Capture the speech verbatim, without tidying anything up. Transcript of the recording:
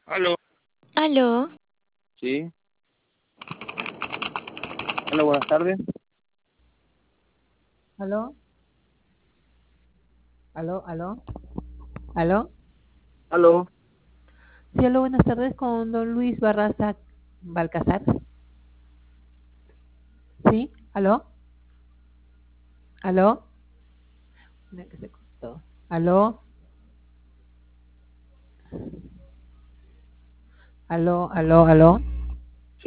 Aló, Aló, sí. Hola, buenas tardes. ¿Aló? ¿Aló? ¿Aló? ¿Aló? Aló. Sí, aló, buenas tardes con don Luis Barraza Balcazar. ¿Sí? ¿Aló? ¿Aló? Mira que se cortó. ¿Aló? ¿Aló? ¿Aló? ¿Aló?